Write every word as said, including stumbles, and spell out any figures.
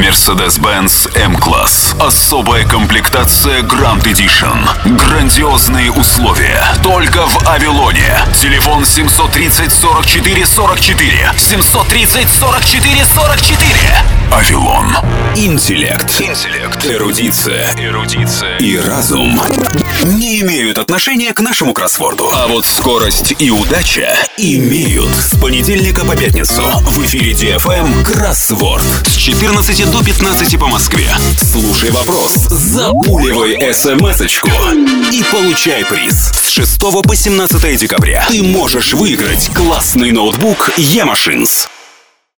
Mercedes-Benz M-класс. Особая комплектация Grand Edition. Грандиозные условия. Только в Авилоне. Телефон семь три ноль сорок четыре сорок четыре. семь три ноль сорок четыре сорок четыре. Авилон. Интеллект. Интеллект. Эрудиция. Эрудиция. И разум не имеют отношения к нашему кроссворду. А вот скорость и удача имеют. С понедельника по пятницу в эфире ди эф эм Кроссворд. С четырнадцати до пятнадцати по Москве. Слушай вопрос, запуливай эс-эм-эсочку и получай приз. С шестого по семнадцатое декабря ты можешь выиграть классный ноутбук E-Machines.